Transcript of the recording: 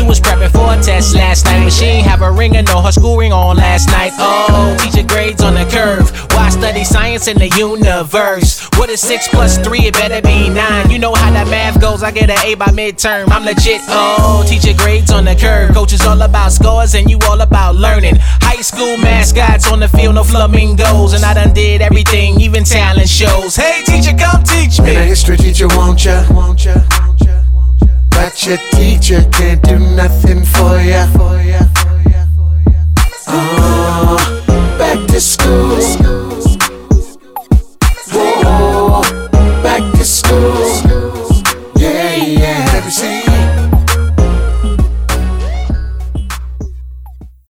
was prepping for a test last night, but she ain't have a ring or no her school ring on last night. Oh, teacher grades on the curve. Why study science in the universe? What is 6 plus 3? It better be 9. You know how that math goes. I get an A by midterm. I'm legit. Oh, teacher grades on the curve. Coach is all about scores and you all about learning. High school mascots on the field, no flamingos, and I done did everything, even talent shows. Hey, teacher, come teach me. And a history teacher, won't ya? But your teacher can't do nothing